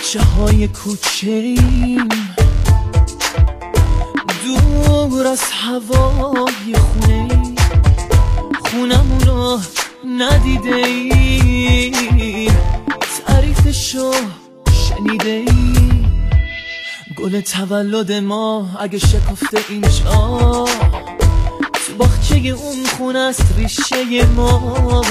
بچه های کوچه‌ایم دور از هوای خونمونو ندیده ایم، تعریفشو شنیده ایم. گل تولد ما اگه شکفته اینجا، تو باغچه اون خونه است ریشه ما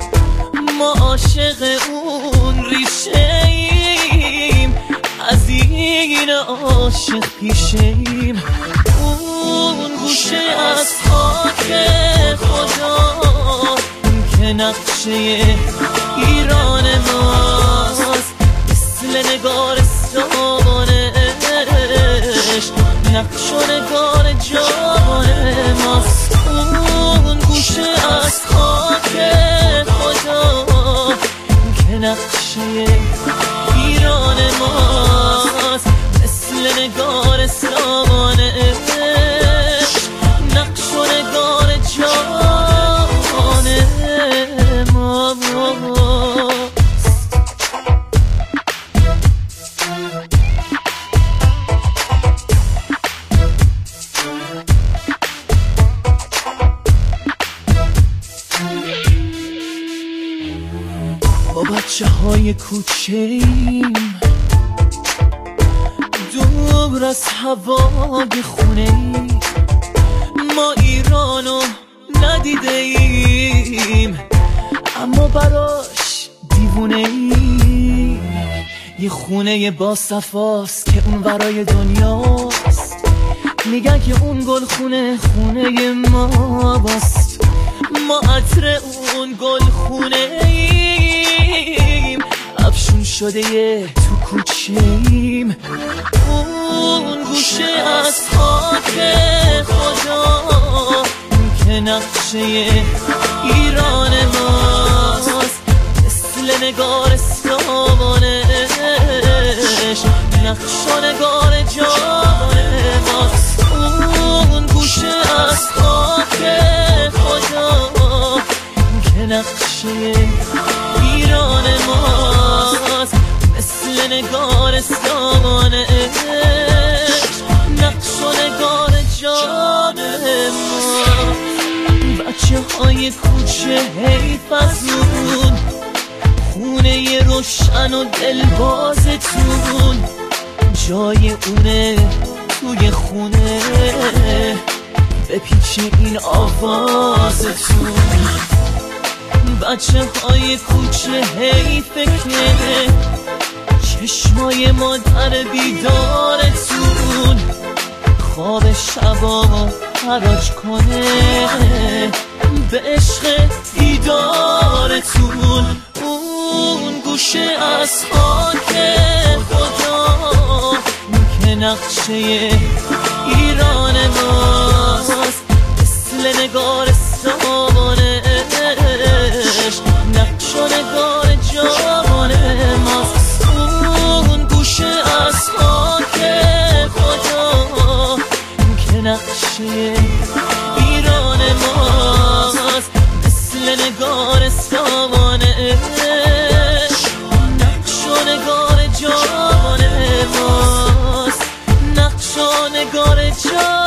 عاشق اون ریشه ایم، از این عاشق پیشه ایم. اون گوشه از خاک خدا که نقشه ایران ماست، مثل نگارستانش نقش و نگار جان ماست. اون گوشه از خاک خدا که نقشه ایران ماست، مثل نگارستانش نقش و نگار جان ماست. با بچه های کوچه‌ایم دور از هوای خونه‌ای، ما ایرانو ندیده ایم اما براش دیوونه ایم. یه خونه با صفاست که اون ورای دنیاست، میگن که اون گل خونه ما باست. ما عطر اون گل خونه ایم، افشون شده یه تو کوچه ایم. اون گوشه از خاک خدا که نقشه ایران ماست، مثل نگارستانش نقش و نگار جان ماست. اون گوشه از خاک خدا که نقشه ایران ماست، مثل نگارستانش نقش و نگار جان ماست. بچه های کوچه حیف از اون خونه روشن و دلبازتون، جای اونه توی خونه بپیچه این آوازتون. بچه های کوچه حیفه که چشمای مادر بیدارتون خواب شبا حراج کنه به عشق دیدارتون. اون گوشه از خاک خدا که نقشه ایران ماست، مثل نگارستانش نقش و نگار جان ماست. اون گوشه از خاک خدا که نقشه ایران ماست، مثل نگارستانش نقش و نگار جان ماست، نقش و نگار جان